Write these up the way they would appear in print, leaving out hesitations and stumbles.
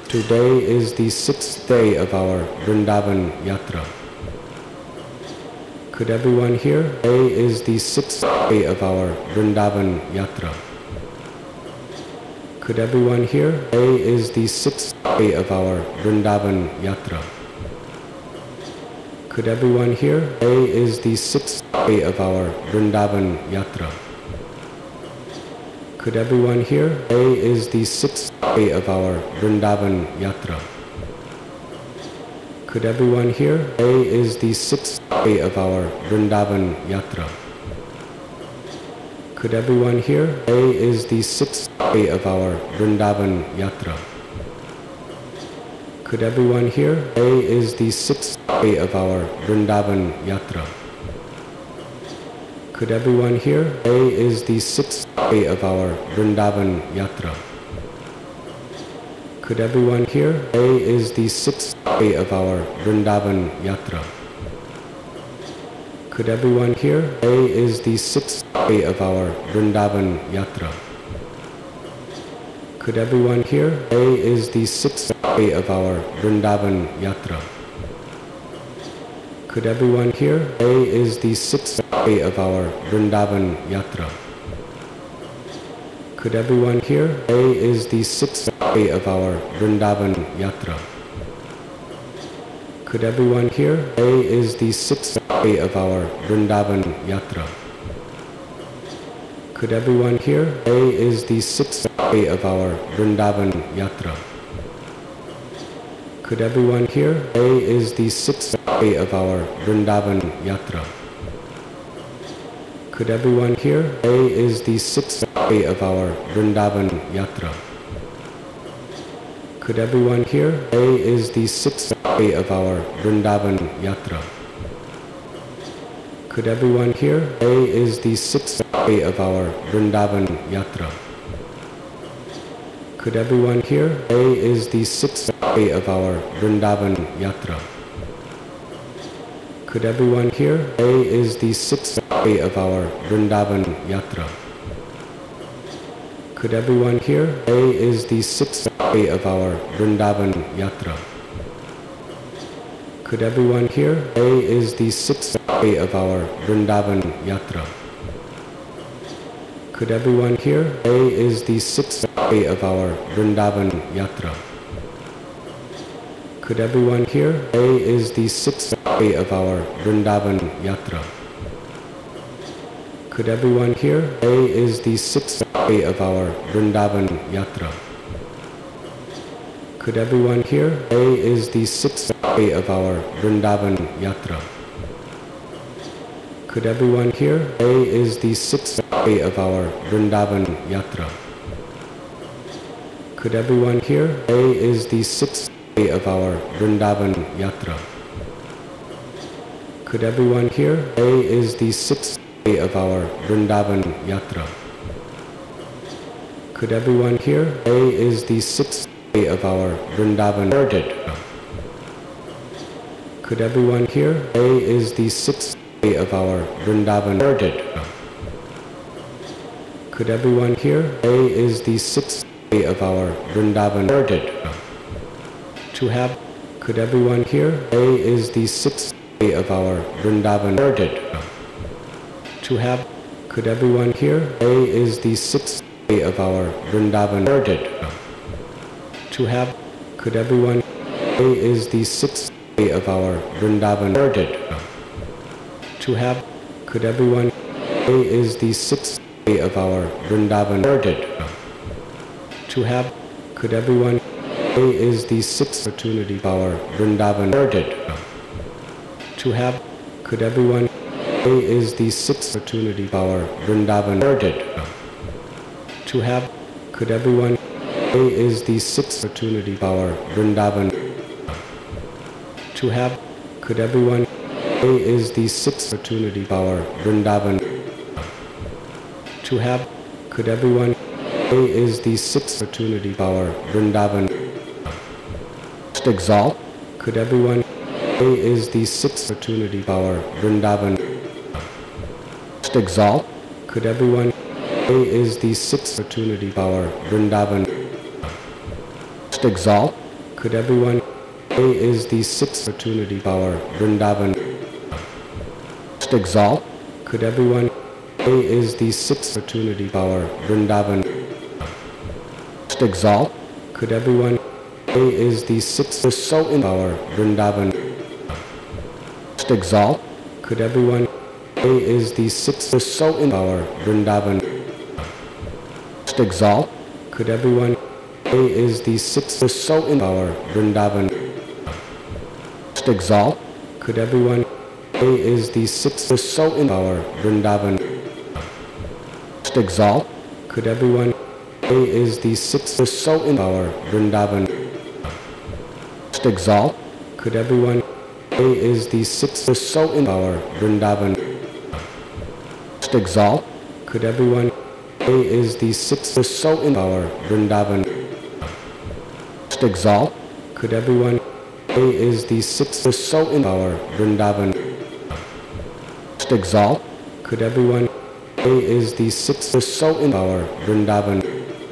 Today is the 6th day of our Vrindavan Yatra. Could everyone hear? Today is the 6th day of our Vrindavan Yatra. Could everyone hear? Today is the 6th day of our Vrindavan Yatra. Could everyone hear? Today is the 6th day of our Vrindavan Yatra. Could everyone hear? Today is the 6th day of our Vrindavan Yatra. Could everyone hear? Today is the 6th day of our Vrindavan Yatra. Could everyone hear? Today is the 6th day of our Vrindavan Yatra. Could everyone hear? Today is the 6th day of our Vrindavan Yatra. Could everyone hear? Today is the 6th day of our Vrindavan Yatra. Could everyone hear? Today is the 6th day of our Vrindavan Yatra. Could everyone hear? Today is the 6th day of our Vrindavan Yatra. Could everyone hear? Today is the 6th day of our Vrindavan Yatra. Could everyone hear? Today is the 6th day of our Vrindavan Yatra. Could everyone hear? Today is the 6th day of our Vrindavan Yatra. Could everyone hear? Today is the 6th day of our Vrindavan Yatra. Could everyone hear? Today is the 6th day of our Vrindavan Yatra. Could everyone hear? Today is the 6th day of our Vrindavan Yatra. Could everyone hear? Today is the 6th day of our Vrindavan Yatra. Could everyone hear? Today is the 6th day of our Vrindavan Yatra. Could everyone hear? Today is the 6th day of our Vrindavan Yatra. Could everyone hear? Today is the 6th day of our Vrindavan Yatra. Could everyone hear? Today is the 6th day of our Vrindavan Yatra. Could everyone hear? Today is the 6th day of our Vrindavan Yatra. Could everyone hear? Today is the 6th day of our Vrindavan Yatra. Could everyone hear? Today is the 6th day of our Vrindavan Yatra. Could everyone hear? Today is the 6th day of our Vrindavan Yatra. Could everyone hear? Today is the 6th day of our Vrindavan Yatra. Could everyone hear? Today is the 6th day of our Vrindavan Yatra. Could everyone hear? Today is the 6th day of our Vrindavan Yatra. Could everyone hear? Today is the 6th day of our Vrindavan Yatra. Could everyone hear? Today is the 6th day of our Vrindavan Yatra. Could everyone hear? Today is the 6th day of our Vrindavan Yatra. Could everyone hear? Today is the 6th day of our Vrindavan Yatra. Could everyone hear? Today is the 6th day of our Vrindavan Yatra. To have. Could everyone hear? Today is the 6th day of our Vrindavan Yatra. To have. Could everyone hear? Today is the 6th day of our Vrindavan Yatra. To have. Could everyone. Today is the 6th day of our Vrindavan Yatra. To have. Could everyone. Today is the 6th day of our Vrindavan Yatra. To have. Could everyone. Today is the 6th opportunity of our Vrindavan Yatra. To have. Could everyone. Today is the 6th opportunity of our Vrindavan Yatra. To have. Could everyone. Today is the 6th opportunity of our Vrindavan. To have. Could everyone. Today is the 6th opportunity of our Vrindavan. To have. Could everyone. Today is the 6th opportunity of our Vrindavan. Exalt. Could everyone. Today is the 6th opportunity of our Vrindavan. Exalt. Could everyone. Today is the 6th opportunity of our Vrindavan. Exalt. Could everyone? Today is the sixth opportunity of our Vrindavan. Exalt. Could everyone? Today is the sixth opportunity of our Vrindavan. Exalt. Could everyone? Today is the sixth so in our Vrindavan. Exalt. Could everyone? Today is the sixth so in our Vrindavan. Exalt. Could everyone? Today is the sixth so in our Vrindavan. Exalt. Could everyone? Today is the sixth so in our Vrindavan. Exalt. Could everyone? Today is the sixth so in our Vrindavan. Exalt. Could everyone? Today is the sixth so in our Vrindavan. Exalt. Could everyone? Today is the sixth so in our Vrindavan. Exalt. Could everyone? Today is the sixth so in our Vrindavan. Exalt. Could everyone? Today is the sixth so in our Vrindavan.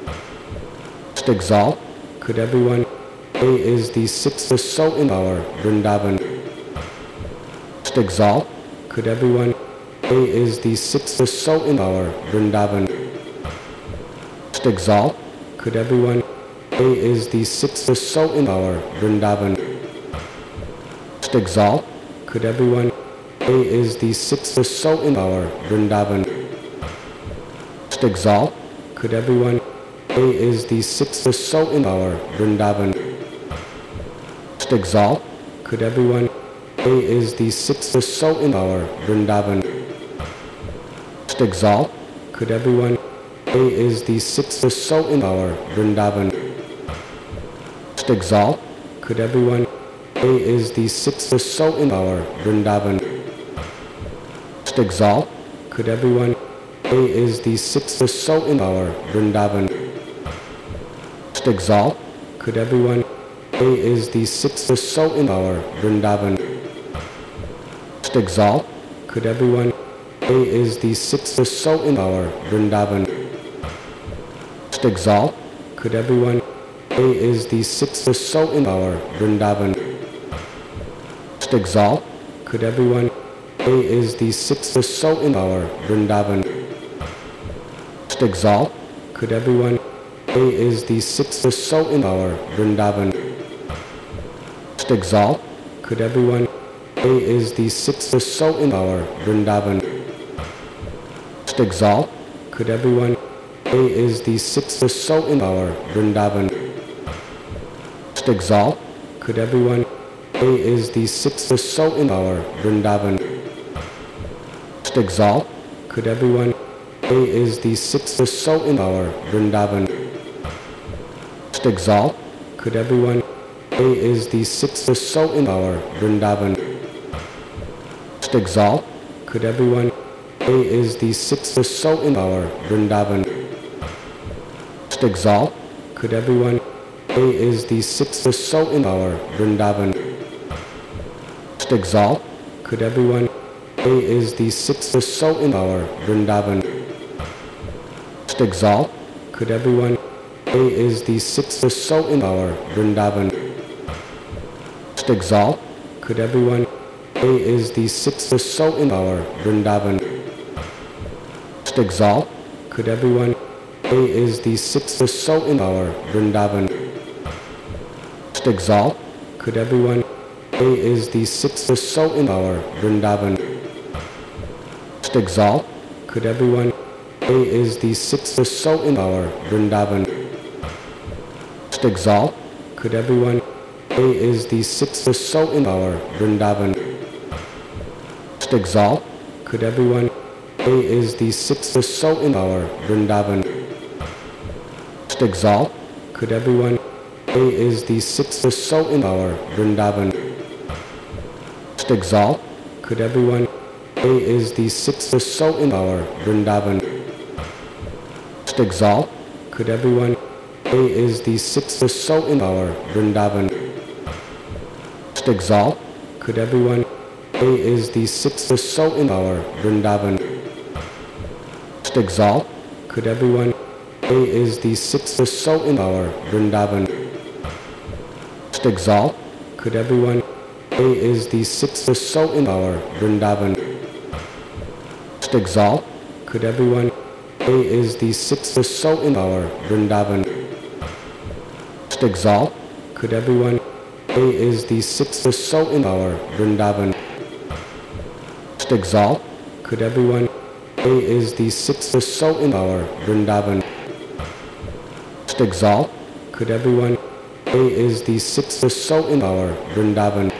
Exalt. Could everyone? Today is the sixth so in our Vrindavan. Exalt. Could everyone? Today is the sixth so in our Vrindavan. Exalt. Could everyone? Today is the sixth so in our Vrindavan. Exalt. Could everyone? Today is the sixth so in our Vrindavan. Exalt. Could everyone? Today is the sixth so in our Vrindavan. Exalt. Could everyone? Today is the sixth so in our Vrindavan. Exalt. Could everyone? Today is the sixth so in our Vrindavan. Exalt. Could everyone? Today is the sixth so in our Vrindavan. Exalt. Could everyone? Today is the sixth so in our Vrindavan. Exalt. Could everyone? Today is the sixth so in our Vrindavan. Exalt. Could everyone? Today is the sixth so in our Vrindavan. Exalt. Could everyone? Today is the sixth so in our Vrindavan. Exalt. Could everyone? Today is the sixth so in our Vrindavan. Exalt. Could everyone? Today is the sixth so in our Vrindavan. Exalt. Could everyone? Today is the sixth so in our Vrindavan. Exalt. Could everyone? Today is the sixth so in our Vrindavan. Exalt. Could everyone? Today is the sixth so in our Vrindavan. Exalt. Could everyone? Today is the sixth so in our Vrindavan. Exalt. Could everyone? Today is the sixth so in our Vrindavan. Exalt. Could everyone? Today is the sixth so in our Vrindavan. Exalt. Could everyone? Today is the sixth so in our Vrindavan. Exalt. Could everyone? Today is the sixth so in our Vrindavan. Exalt. Could everyone? Today is the sixth so in our Vrindavan. Exalt. Could everyone? Today is the sixth so in our Vrindavan. Exalt. Could everyone? Today is the sixth so in our Vrindavan. Exalt. Could everyone? Today is the sixth so in our Vrindavan. Exalt. Could everyone? Today is the sixth so in our Vrindavan. Exalt. Could everyone? Today is the sixth so in our Vrindavan. Exalt. Could everyone? Today is the sixth so in our Vrindavan. Exalt. Could everyone? Today is the sixth so in our Vrindavan. Exalt. Could everyone? Today is the sixth so in our Vrindavan. Exalt. Could everyone? Today is the sixth so in our Vrindavan. Exalt. Could everyone? Today is the sixth so in our Vrindavan. Exalt. Could everyone? Today is the sixth so in our Vrindavan. exalt. Could everyone? A is the sixth so in our Vrindavan. Exalt. Could everyone? A is the sixth so in our Vrindavan. Exalt. Could everyone? A is the sixth so in our Vrindavan. Exalt. Could everyone? A is the sixth so in our Vrindavan. Exalt. Could everyone? A is the sixth so in our Vrindavan.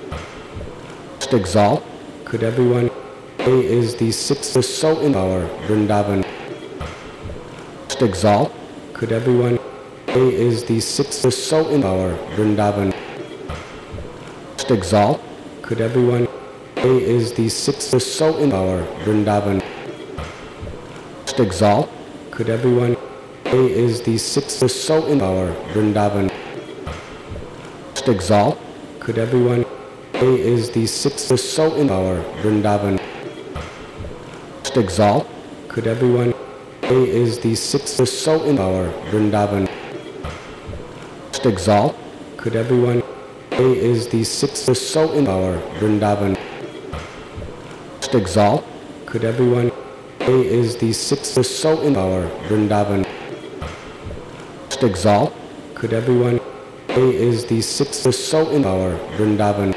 Exalt. Could everyone? A is the sixth so in our Vrindavan. Exalt. Could everyone? A is the sixth so in our Vrindavan. Exalt. Could everyone? A is the sixth so in our Vrindavan. Exalt. Could everyone? A is the sixth so in our Vrindavan. Exalt. Could everyone? A is the sixth so in our Vrindavan. Exalt. Could everyone? A is the sixth so in our Vrindavan. Exalt. Could everyone? A is the sixth so in our Vrindavan. Exalt. Could everyone? A is the sixth so in our Vrindavan. Exalt. Could everyone? A is the sixth so in our Vrindavan.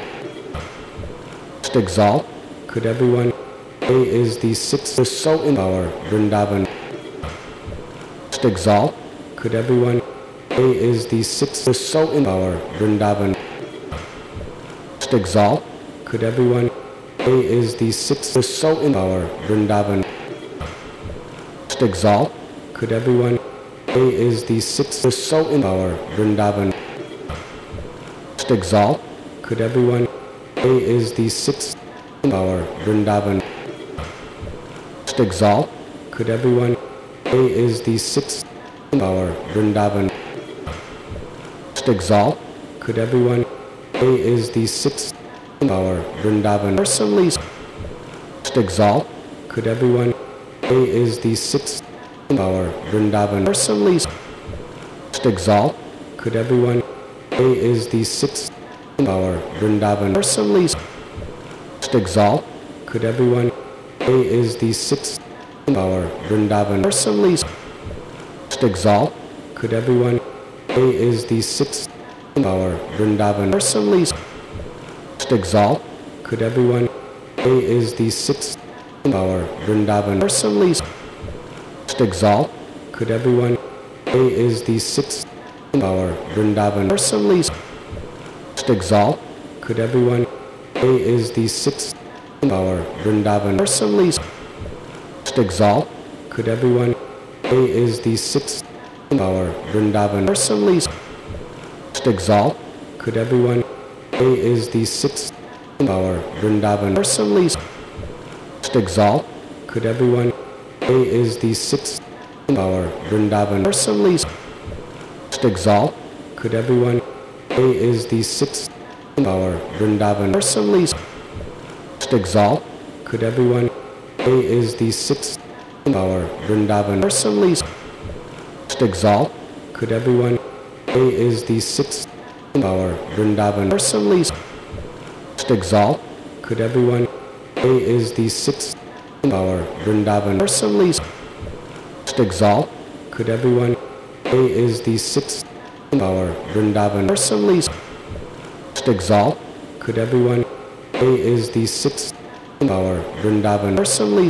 Exalt. Could everyone? A is the sixth so in our Vrindavan. Exalt. Could everyone? A is the sixth so in our Vrindavan. Exalt. Could everyone? A is the sixth so in our Vrindavan. Exalt. Could everyone? A is the sixth so in our Vrindavan. Exalt. Could everyone? A is the sixth in our Vrindavan. Exalt. Could everyone? A is the sixth in our Vrindavan. Exalt. Could everyone? A is the sixth in our Vrindavan. Personally. Exalt. Could everyone? A is the sixth in our Vrindavan. Personally. Exalt. Could everyone? A is the sixth in our Vrindavan. Personally. Exalt. Could everyone? A is the sixth in our Vrindavan. Personally. Exalt. Could everyone? A is the sixth in our Vrindavan. Personally. Exalt. Could everyone? A is the sixth in our Vrindavan. Personally. Exalt. Could everyone? A is the sixth in our Vrindavan. Personally. Exalt. Could everyone? A is the sixth in our Vrindavan. Personally. Exalt. Could everyone? A is the sixth in our Vrindavan. Personally. Exalt. Could everyone? A is the sixth in our Vrindavan. Personally. Exalt. Could everyone? A is the sixth in our Vrindavan. Personally. Exalt. Could everyone? A is the sixth in our Vrindavan. Personally. Exalt. Could everyone? A is the sixth in our Vrindavan. Personally. Exalt. Could everyone? A is the sixth in our Vrindavan. Personally. Exalt. Could everyone? A is the sixth in our Vrindavan. Personally. Exalt. Could everyone? A is the sixth in our Vrindavan. Personally. Exalt. Could everyone? A is the sixth in our Vrindavan. Personally.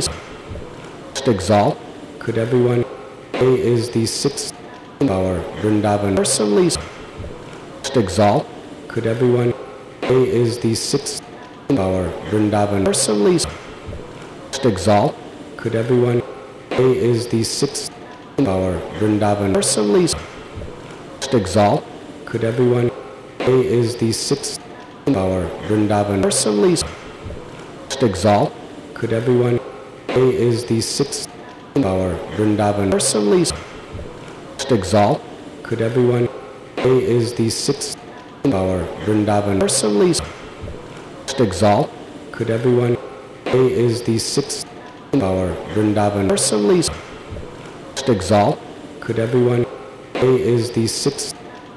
Exalt. Could everyone? A is the sixth in our Vrindavan. Personally. Exalt. Could everyone? A is the sixth in our Vrindavan. Personally. Exalt. Could everyone? A is the sixth in our Vrindavan. Personally. Exalt. Could everyone? A is the sixth in our Vrindavan. Personally. Exalt. Could everyone? A is the sixth in our Vrindavan. Personally. Exalt. Could everyone? A is the sixth in our Vrindavan. Personally. Exalt. Could everyone? A is the sixth in our Vrindavan. Personally. Exalt. Could everyone? A is the sixth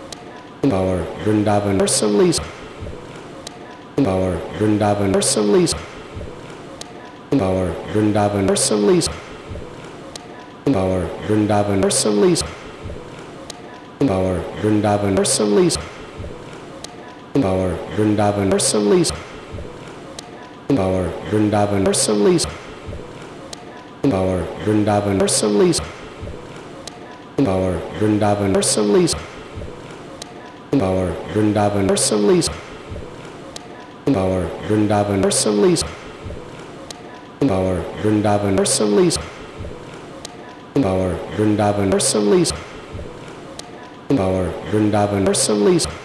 our Vrindavan personally, our Vrindavan personally, our Vrindavan personally, our Vrindavan personally, our Vrindavan personally, our Vrindavan personally, our Vrindavan personally, our Vrindavan personally, our Vrindavan personally, our Vrindavan personally, our Vrindavan personally, our Vrindavan personally, our Vrindavan personally, our Vrindavan personally.